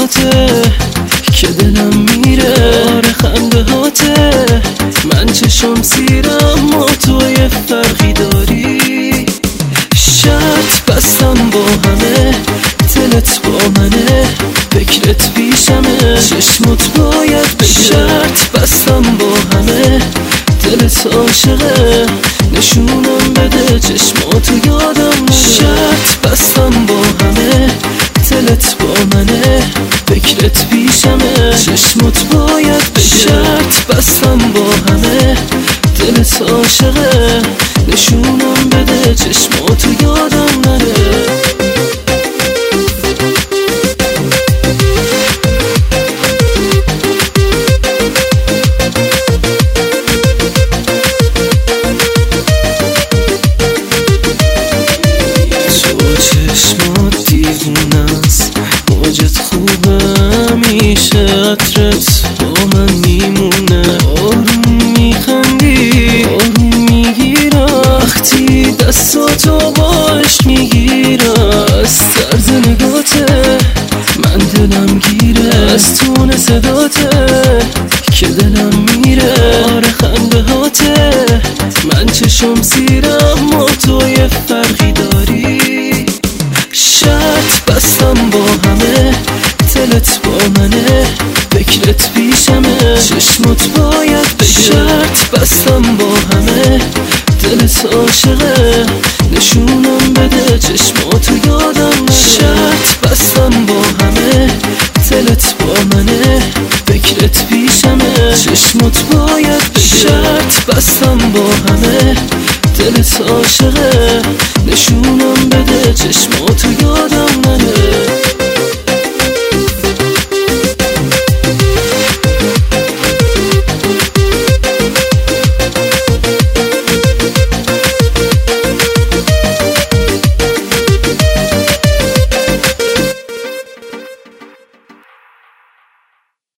هاته که دلم میره، آره خنده هاته. من چشم سیرم ما توی فرقی داری، شرط بستم با همه دلت با منه، فکرت پیشمه چشمت باید به شرط بستم با همه دلت عاشقه، نشونم بده چشماتو یادم نره. شرط بستم با همه دلت با منه، فکرت پیشمه چشمت باید به شرط بستم با همه دلت عاشقه، نشونم بده چشماتو یادم نره. چشمات دیوونست، موجت خوبه همیشه، عطرت با من میمونه، آروم میخندی آروم میگیرم، وقتی دستاتو باش میگیرم، از طرز نگاته من دلم گیره، از تون صداته که دلم میره، آره خنده هاته. من چشم سیرم ما توی فرقی داری، شرط بستم با همه دلت با منه، فکرت پیشمه چشمت باید به شرط بستم با همه دلت عاشقه، نشونم بده چشماتو یادم نره. شرط بستم با همه دلت با منه، فکرت پیشمه چشمت باید به شرط بستم با همه دلت عاشقه، نشونم بده چشماتو یادم